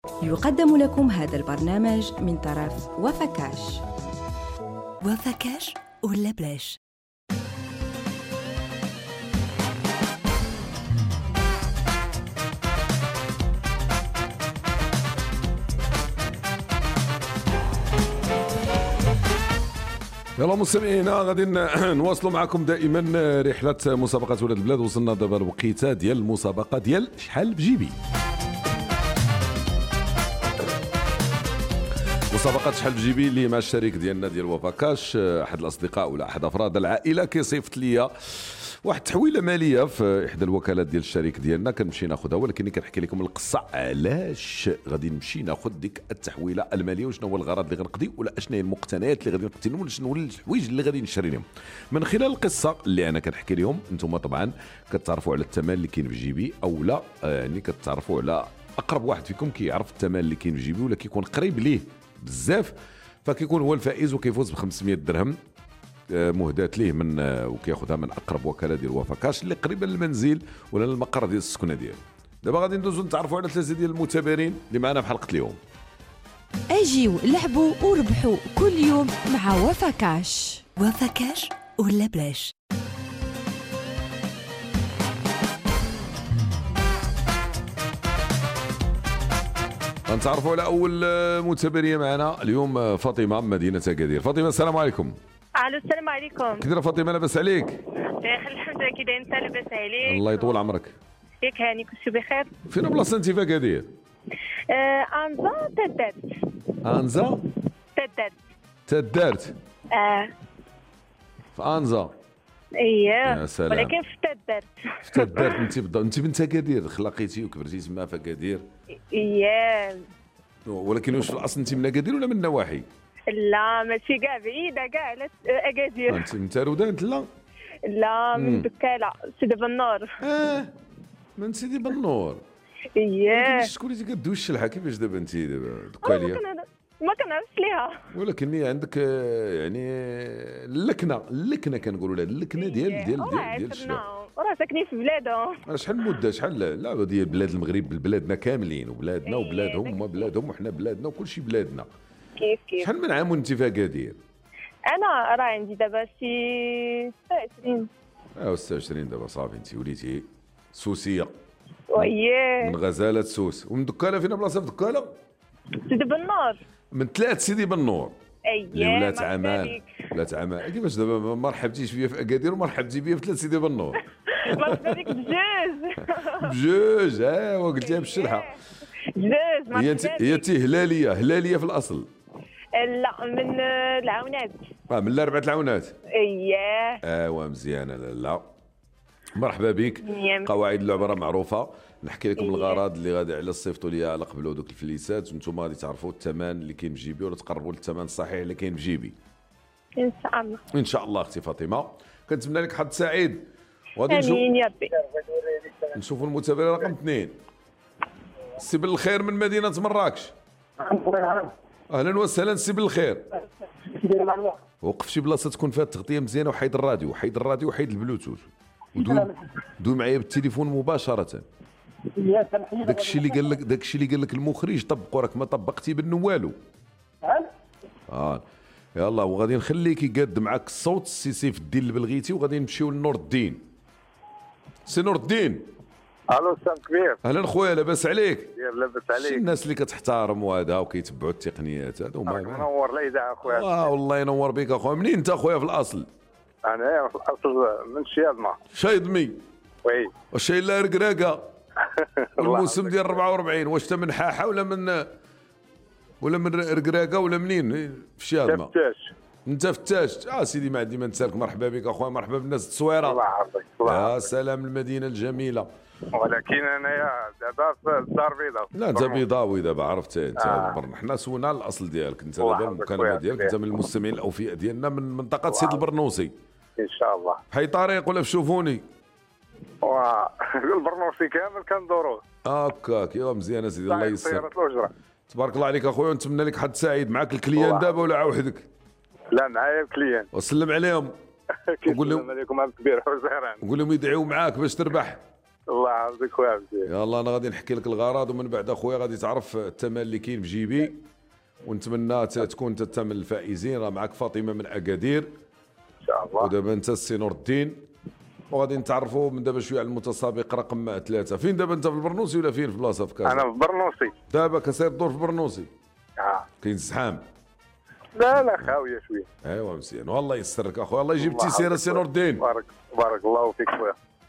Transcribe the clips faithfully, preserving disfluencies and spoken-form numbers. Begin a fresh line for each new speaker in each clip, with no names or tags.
يقدم لكم هذا البرنامج من طرف وفكاش.
وفكاش ولا بلاش؟
يلا مستمعينا غادي نواصلوا معكم دائما رحله مسابقه ولاد البلاد. وصلنا دابا الوقيته ديال المسابقه ديال شحال بجيبي. مسابقه شحال بجيبي اللي مع الشريك ديالنا ديال وفاكاش، احد الاصدقاء ولا احد افراد العائله كيصيفط ليا واحد التحويله ماليه في احدى الوكالات ديال الشريك ديالنا، كنمشي ناخذها، ولكن كنحكي لكم القصه علاش غادي نمشي ناخذ ديك التحويله الماليه، وشنو هو الغرض اللي غنقضي، ولا اشنا هي المقتنيات اللي غادي نقتنيهم، ولا شنو الحوايج اللي غادي نشري لهم. من خلال القصه اللي انا كنحكي لهم انتم طبعا كتعرفوا على الثمن اللي كاين في جيبي، او لا يعني كتعرفوا على اقرب واحد فيكم كيعرف الثمن اللي كاين في جيبي ولا كيكون قريب ليه بزاف، فكيكون هو الفائز وكيفوز ب خمسمية درهم مهداة ليه من وكياخذها من اقرب وكاله ديال وفاكاش اللي قريبه للمنزل ولا للمقر ديال السكنه ديالو. دابا غادي ندوزو نتعرفوا على ثلاثه ديال المتابرين اللي معنا في حلقه اليوم.
اجيو لعبوا وربحوا كل يوم مع وفكاش. وفكاش ولا بلاش؟
غنتعرفوا على اول متابريه معنا اليوم، فاطمه من مدينه اكادير. فاطمه السلام عليكم.
الو السلام عليكم.
كي دايره فاطمه؟ لاباس عليك؟
بخير الحمد لله. كي داير انت؟ لاباس عليك؟
الله يطول عمرك.
ياك هاني كلشي بخير؟
فين بلاصه انت في اكادير؟
آه انزا تدارت.
انزا
تدارت
تدارت
اه
في انزا.
اييه
يا سلام.
ولكن في تدارت.
في تدارت انت بالضبط؟ انت بنت اكادير، خلقيتي وكبرتي تما في اكادير؟
اييه.
ولكن واش في الاصل انت من اكادير ولا من النواحي؟
لا ماشي كاع بعيده كاع على اكادير.
انت من تارودانت؟ لا
لا من دكاله سيدي بنور.
اه من سيدي بنور.
اييه.
شكون اللي كدوي الشلحه؟ كيفاش دابا انت دابا دكاليه؟
ما كنعرفش ليها،
ولكن هي عندك يعني اللكنه اللكنه كنقولوا لها اللكنه ديال ديال ديال ديال الشلحه.
راه ساكنين في بلادهم.
شحال مده شحال لا ديال بلاد المغرب بلادنا كاملين، وبلادنا وبلادهم هما بلادهم وحنا بلادنا وكلشي بلادنا.
كيف كيف.
شحال من عام وانت في اكادير؟
انا راه عندي دابا شي ستة وعشرين.
اه ستة وعشرين دابا صافي انت وليتي سوسيه.
وياه
من غزاله سوس. ومن دكاله فين بلاصه في دكاله؟
سيدي بنور.
من ثلاث سيدي بنور.
اييه
اللي ولات عمان ولات عمان. كيفاش دابا ما رحبتيش بيا في اكادير وما رحبتي بيا في ثلاث سيدي بنور؟
مرحبا بك بجوج.
بجوج ايوا قلتيها بالشلحه.
جوج مرحبا.
هي هي تي هلاليه هلاليه في الاصل؟
لا من العونات.
اه من الاربعه العونات.
اييه
ايوا مزيانه. لا لا مرحبا بك. قواعد اللعبه راه معروفه. نحكي لكم الغرض اللي غادي على صيفطوا ليا على قبلوا دوك الفليسات، وانتم غادي تعرفوا الثمن اللي كاين في جيبي ولا تقربوا للثمن الصحيح اللي كاين في جيبي
ان شاء الله.
ان شاء الله اختي فاطمه. كنتمنى لك حظ سعيد. وغادي نشوف
امين يا ربي.
نشوفوا المتابع رقم اثنين. سي بالخير من مدينه مراكش. اهلا وسهلا سي بالخير. وقف شي بلاصه تكون فيها التغطيه مزيانه، وحيد الراديو وحيد الراديو وحيد البلوتوث، ودوي دوي معايا بالتليفون مباشره. داك الشيء اللي قال لك داك الشيء اللي قال لك المخرج طبقوا، راك ما طبقتي منه والو. اه يلا وغادي نخليك يقاد معاك الصوت السي سيف الدين البلغيتي، وغادي نمشيو لنور الدين. سي نور الدين.
الو استاذ كبير.
اهلا خويا لاباس عليك؟
لاباس عليك.
شي الناس اللي كتحترم وهذا وكيتبعوا التقنيات هذو هما.
منور الاذاعه اخويا.
اه والله ينور بك اخويا. منين انت اخويا في الاصل؟
انا في الاصل من شياضمه.
شايضمي؟
وي.
واش هي لا ركراكه؟ الموسم ديال أربعة وأربعين واش انت من حاحه ولا من ولا من ركراكه ولا منين في شياضمه؟
فتاش.
انت فتاش. اه سيدي ما عندي ما نسالك. مرحبا بك اخويا. مرحبا بالناس التصويره.
الله يعافيك.
يا سلام المدينه الجميله.
ولكن انايا دابا في الدار البيضاء.
لا انت بيضاوي دابا عرفت انت.
آه.
حنا سولنا على الاصل ديالك انت دابا المكالمه ديالك انت من المستمعين الاوفياء ديالنا من منطقه سيد البرنوسي
ان شاء الله.
حي طريق ولا في شوفوني؟
البرنوسي كامل كندوروه.
هكاك ايوا مزيان سيدي الله يسر. تبارك الله عليك اخويا، ونتمنى لك حد سعيد. معاك الكليان دابا ولا وحدك؟
لا معايا الكليان.
وسلم عليهم.
وقول لهم عليكم عبد الكبير حسيران.
وقول لهم يدعيو معاك باش تربح.
الله يحفظك خويا مزيان.
يلا انا غادي نحكي لك الغرض ومن بعد اخويا غادي تعرف الثمن اللي كاين في جيبي، ونتمنى ت- تكون انت الثمن الفائزين. راه معك فاطمه من اكادير،
ان شاء الله.
ودابا انت السي نور الدين، وغادي نتعرفوا من دابا شويه على المتسابق رقم ثلاثه. فين دابا انت في البرنوسي ولا فين في بلاصه في كازا؟
انا في برنوسي.
دابا كسير الدور في البرنوسي،
اه
كاين الزحام.
لا لا خاويه شويه.
ايوا مزيان، والله يسرك اخويا، الله يجيب
الله
التيسير
يحفظك
السي نور الدين.
بارك بارك الله فيك خويا.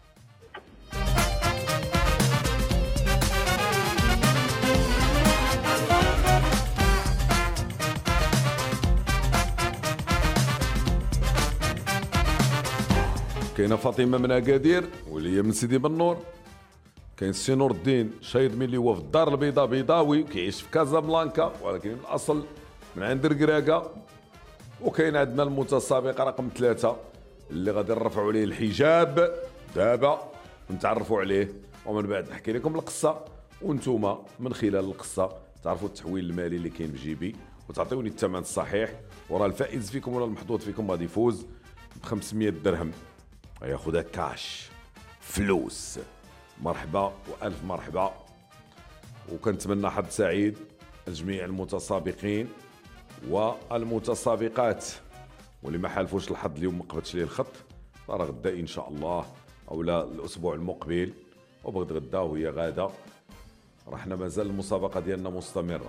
كاينه فاطمه من اكادير واللي هي من سيدي بنور. كاين السي نور الدين شايد اللي هو في الدار البيضاء بيضاوي، كيعيش في كازابلانكا ولكن من الاصل من عند ركراكا. وكاين عندنا المتسابق رقم ثلاثة اللي غادي نرفعوا عليه الحجاب دابا ونتعرفوا عليه، ومن بعد نحكي لكم القصه، وانتم من خلال القصه تعرفوا التحويل المالي اللي كاين في جيبي وتعطيوني الثمن الصحيح. وراه الفائز فيكم ولا المحظوظ فيكم غادي يفوز ب خمسمية درهم، ياخذها كاش فلوس. مرحبا والف مرحبا، وكنتمنى حظ سعيد لجميع المتسابقين والمتسابقات، واللي ما حالفوش الحظ اليوم ما قبضش ليه الخط راه غدا ان شاء الله او لا الاسبوع المقبل، وبغد غدا وهي غاده راه حنا مازال المسابقه ديالنا مستمره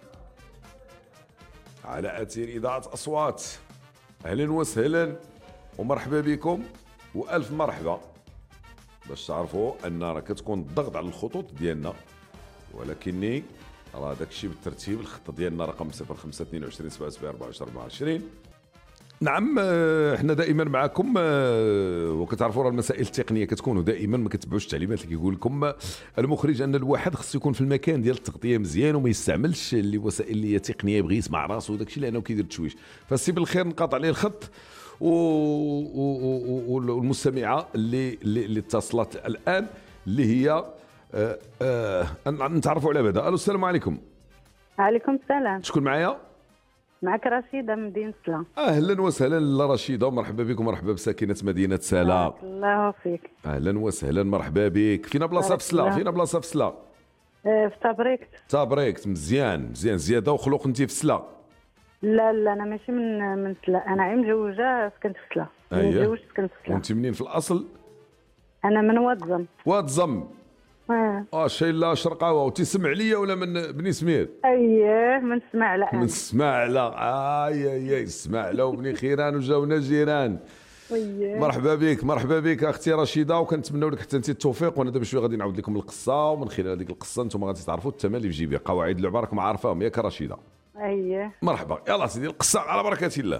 على اثير اذاعه اصوات. اهلا وسهلا ومرحبا بكم والف مرحبا. باش تعرفوا ان راه كتكون الضغط على الخطوط ديالنا، ولكني راه داكشي بالترتيب. الخط ديالنا رقم صفر خمسة اثنين وعشرين سبعة سبعة أربعة وعشرين أربعة وعشرين. نعم آه، احنا دائما معكم، آه، وكتعرفوا راه المسائل التقنيه كتكونوا دائما ما كتبعوش التعليمات اللي كيقول لكم آه، المخرج ان الواحد خصو يكون في المكان ديال التغطيه مزيان وما يستعملش اللي وسائل اللي هي تقنيه يبغي يسمع راسو وداكشي لانه كيدير تشويش. فالسي بالخير نقاطع عليه الخط و... و... و... والمستمعه اللي اللي, اللي اتصلت الان اللي هي آه آه نتعرفوا على بعدا. الو السلام عليكم.
عليكم السلام.
شكون معايا؟
معك رشيدة من مدينة سلا.
اهلا وسهلا لا رشيده، ومرحبا بكم. مرحبا بساكنه مدينه سلا.
بارك الله فيك.
اهلا وسهلا مرحبا بك. فينا بلاصه في سلا؟ فينا بلاصه في سلا؟
آه، في تبريكت.
تبريكت. مزيان مزيان. زياده وخلوق انت في سلا؟
لا لا انا ماشي من من سلا، انا عين مجوجه سكنت في سلا.
أيه.
متزوجت سكنت في سلا.
وانت منين في الاصل؟
انا من واتزم.
واتزم.
اه
اه شيلا شرقاوه. وتسمع ليا ولا من بني سمير؟
اييه من سماعلة.
من سماعلة. اي اي اي سماعلة وبني خيران وجاونا جيران.
اييه
مرحبا بك مرحبا بك اختي رشيده، وكنتمنوا لك حتى انت التوفيق. وانا دابا شويه غادي نعاود لكم القصه، ومن خلال هذيك القصه انتم غادي تعرفوا الثمن اللي في جيبي. قواعد اللعبه راكم عارفاهم ياك رشيده؟
اييه
مرحبا. يلا سيدي القصه على بركه الله.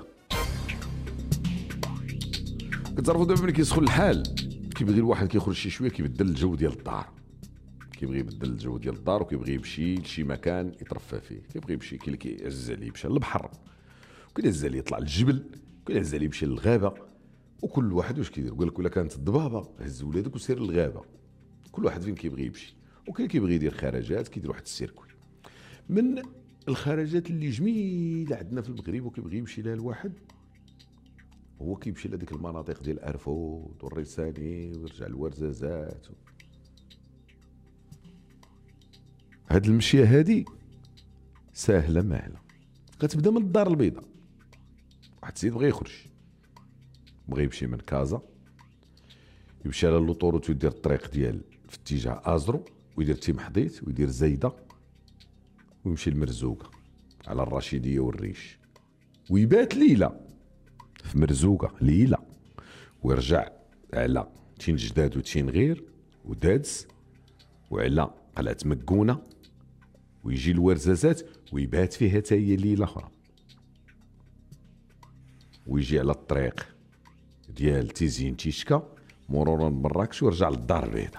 كتعرفوا دابا ملي كيسخن الحال كيبغي الواحد كيخرج شي شويه كيبدل الجو ديال الدار، كيبغي يبدل الجو ديال الدار وكيبغي يمشي لشي مكان يترفى فيه. كيبغي يمشي كاين اللي كيعز عليه يمشي للبحر، وكاين اللي عز عليه يطلع للجبل، وكاين اللي عز عليه يمشي للغابه. وكل واحد واش كيدير؟ قال لك ولا كانت الضبابه هز ولادك وسير للغابه. كل واحد فين كيبغي يمشي. وكاين كيبغي يدير خرجات، كيدير واحد السيركوي. من الخرجات اللي جميله عندنا في المغرب وكيبغي يمشي لها الواحد هو كيمشي لهذيك المناطق ديال ارفود والريساني ويرجع لورزازات. هاد المشيه هادي ساهله ماهله. كتبدا من الدار البيضاء. واحد السيد بغى يخرج، بغى يمشي من كازا، يمشي على لوطوروت ويدير الطريق ديال في اتجاه ازرو ويدير تيمحضيت ويدير زايده ويمشي لمرزوقه على الرشيديه والريش، ويبات ليله في مرزوقه ليله، ويرجع على تين جداد وتين غير ودادس وعلى قلعه مكونه، ويجي الورزازات ويبات فيها حتى هي ليله اخرى، ويجي على الطريق ديال تيزين تيشكا مرورا بمراكش ويرجع للدار البيضاء.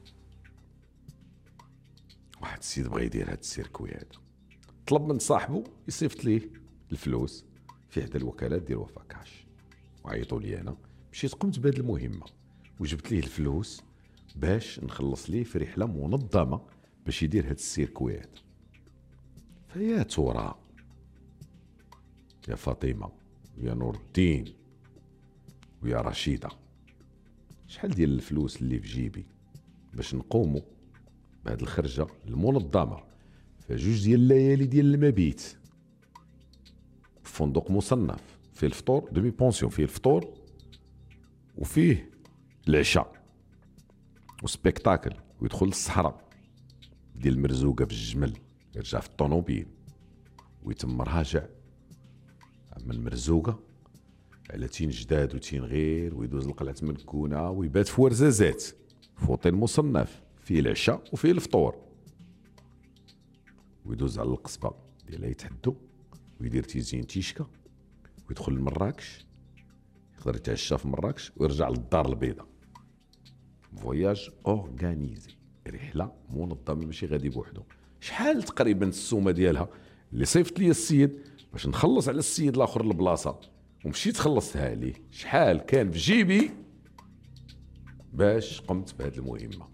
واحد السيد بغى يدير هاد السيركوي هذا، طلب من صاحبه يصيفط ليه الفلوس في احدى الوكالات ديال وفا كاش، وعيطوا لي انا مشيت قمت بهذه المهمه وجبت ليه الفلوس باش نخلص ليه في رحله منظمه باش يدير هاد السيركوي هذا. فيا ترى يا فاطمه ويا نور الدين ويا رشيده، شحال ديال الفلوس اللي في جيبي باش نقوموا بهذه الخرجه المنظمه في جوج ديال الليالي ديال المبيت في فندق مصنف، فيه الفطور دومي بونسيون، فيه الفطور وفيه العشاء وسبيكتاكل، ويدخل للصحراء ديال المرزوقه في الجمل، يرجع في الطوموبيل ويتم راجع من المرزوقه على تين جداد وتين غير، ويدوز لقلعه منكونه ويبات في ورزازات في اوتيل مصنف فيه العشاء وفيه الفطور، ويدوز على القصبه ديال يتحدو ويدير تيزين تيشكا ويدخل لمراكش، يقدر يتعشى في مراكش ويرجع للدار البيضاء. فواياج اورغانيزي، رحله منظمه ماشي غادي بوحدو. شحال تقريبا السومه ديالها اللي صيفط لي السيد باش نخلص على السيد الاخر البلاصه ومشيت خلصتها عليه؟ شحال كان في جيبي باش قمت بهذه المهمه؟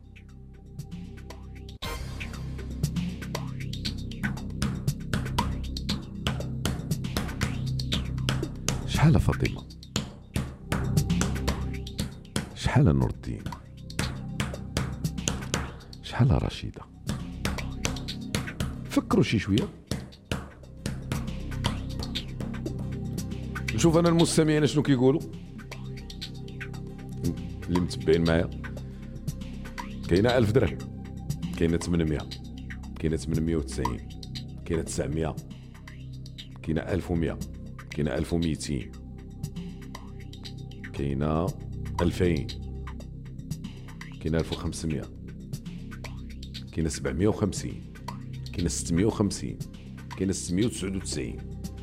شحال فاطمه، شحال نور الدين، شحال رشيده؟ فكروا شي شويه. نشوف انا المستمعين شنو كيقولوا اللي متبعين معايا. كاينه ألف درهم، كاينه ثمانمية، كاينه ثمانمية وتسعين، كاينه تسعمية، كاينه ألف ومية، كاينه ألف وميتين، كاينه ألفين، كاينه ألف وخمسمية، كاينه سبعمية وخمسين، كاينه ستمية وخمسين، كاينه ستمية وتسعة وتسعين،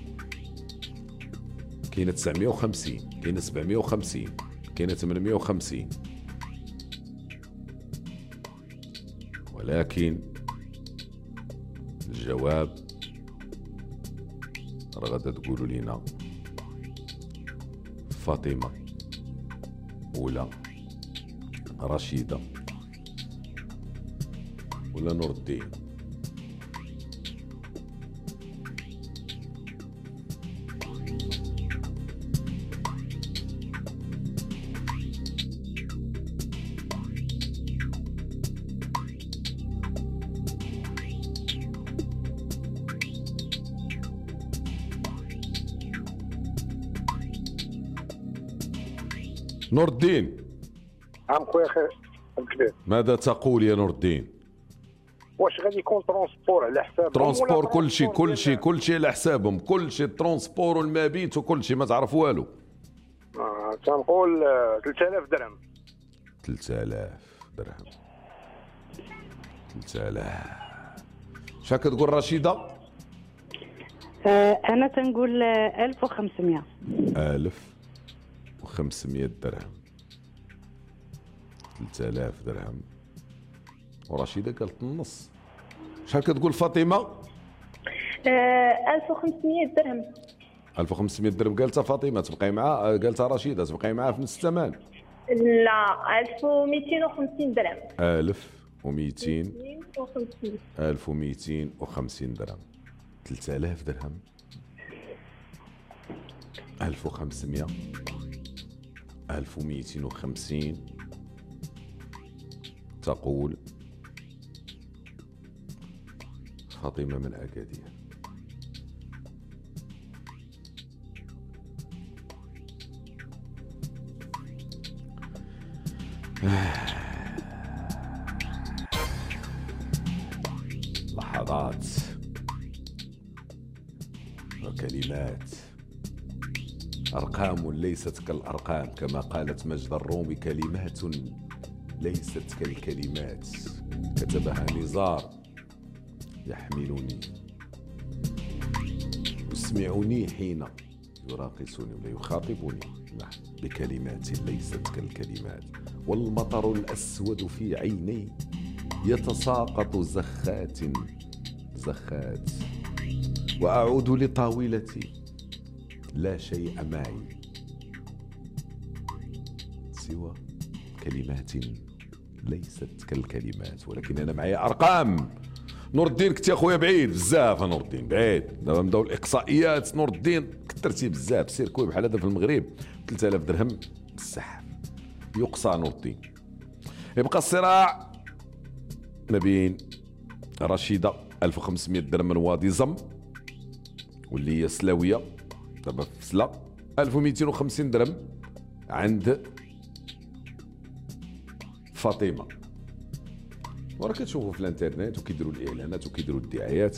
كاينه تسعمية وخمسين، كاينه سبعمية وخمسين، كاينه ثمانمية وخمسين. ولكن الجواب راه غادا تقولوا لينا فاطمه ولا رشيده ولا نور الدين. نور الدين،
عام خويا خير الكبير،
ماذا تقول يا نور الدين؟
واش غادي يكون ترونسبور على حساب
ترونسبور؟ كل شيء كل شيء كل شيء على حسابهم، كل شيء ترونسبور والمبيت وكل شيء، ما تعرف والو.
آه تنقول ثلاثة آلاف درهم.
ثلاثة آلاف درهم، ثلاثة آلاف. شحال كتقول رشيده؟
آه انا تنقول آه، ألف وخمسمية.
ألف وخمسمية درهم، ثلاثة آلاف درهم، ورشيده قالت النص. شحال كتقول فاطمه؟
ألف وخمسمية درهم.
ألف وخمسمية درهم قالتها فاطمه، تبقاي معها. قالتها رشيده تبقاي معها في نفس الثمن.
لا، ألف ومئتين وخمسين درهم.
ألف ومئتين
وخمسين.
ألف ومئتين وخمسين درهم، ثلاثة آلاف درهم، ألف وخمسمية، ألف ومئتين وخمسين. تقول فاطمة من أكادير. لحظات وكلمات، أرقام ليست كالأرقام، كما قالت مجد الرومي، كلمات ليست كالكلمات. كتبها نزار. يحملني يسمعني حين يراقصني ولا يخاطبني بكلمات ليست كالكلمات. والمطر الأسود في عيني يتساقط زخات زخات، وأعود لطاولتي لا شيء معي سوى كلمات ليست كالكلمات، ولكن أنا معي أرقام. نور الدين كنت يا خويا بعيد بزاف، نور الدين بعيد. دابا بداو الإقصائيات. نور الدين كثرتي بزاف، سيركوي بحال هذا في المغرب ثلاثة آلاف درهم بصح يقصى. نور الدين يبقى الصراع ما بين رشيده ألف وخمسمائة درهم من وادي زم، واللي هي سلاويه دابا في فسله، ألف ومئتين وخمسين درهم عند فاطمه. وراه كتشوفوا في الانترنت وكيديروا الاعلانات وكيديروا الدعايات.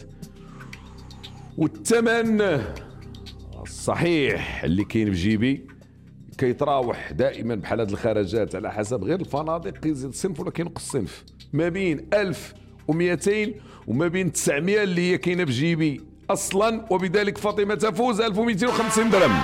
والثمن الصحيح اللي كاين في جيبي كيتراوح دائما بحال هاد الخرجات على حسب غير الفنادق، كيزيد صنف ولا كينقص صنف، ما بين ألف ومئتين وما بين تسعمائة اللي هي كاينه في جيبي اصلا. وبذلك فاطمه تفوز ألف ومئتين وخمسين درهم.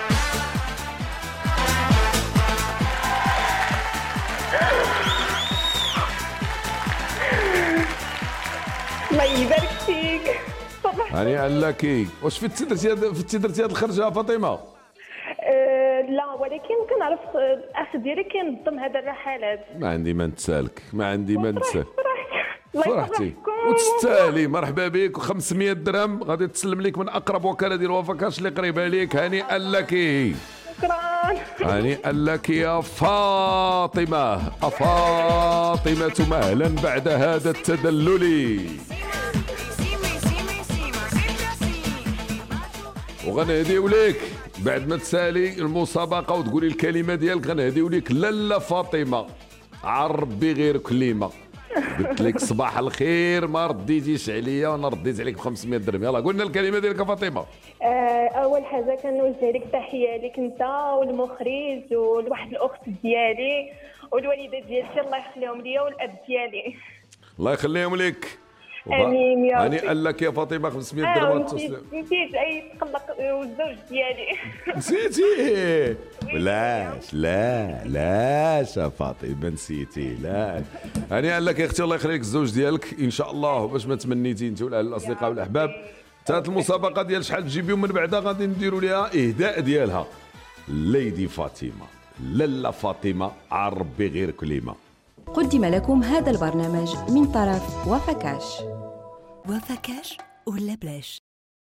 الله يبارك فيك.
هاني لك. واش فت درتي هاد فت درتي هاد الخرجه فاطمه؟
أه لا، ولكن كنعرف الاخ ديالي كينظم هذا الرحلات.
ما عندي ما نتسالك، ما عندي ما نتسالك.
الله
فرحتي
يفرحكم
وتستاهلي. مرحبا بك. وخمسمائة درهم غادي تسلم لك من اقرب وكاله ديال وفاكاش اللي قريبه ليك. هانيئا لك.
شكرا.
هانيئا لك يا فاطمه. أفاطمة مهلا بعد هذا التدلل. وغنهديو لك بعد ما تسالي المسابقه وتقولي الكلمه ديالك، غنهديو لك لاله فاطمه عربي غير كلمه. قلت لك صباح الخير ما رديتيش عليا وانا رديت عليك ب خمسمائة درهم. يلا قلنا الكلمه ديالك يا فاطمه.
أه اول حاجه كنوجه لك تحيه لك انت والمخرج والواحد الاخت ديالي والوالده ديالتي الله يخليهم ليا والاب ديالي.
الله يخليهم لك.
امين يا ربي.
هانيئا لك يا فاطمه. خمسمائة
اه
درهم.
نسيت نسيت اي تقلق والزوج ديالي.
نسيتي؟ بلاش لا لاش يا فاطمه نسيتي. لا هانيئا لك يا اختي. الله يخليك الزوج ديالك ان شاء الله باش ما تمنيتي انت ولا الاصدقاء والاحباب. تات المسابقه ديال شحال تجيبي ومن بعدها غادي نديروا لها اهداء ديالها. ليدي فاطمه لاله فاطمه عربي غير كلمه.
قدم لكم هذا البرنامج من طرف وفاكاش.
وفاكاش ولا بلاش.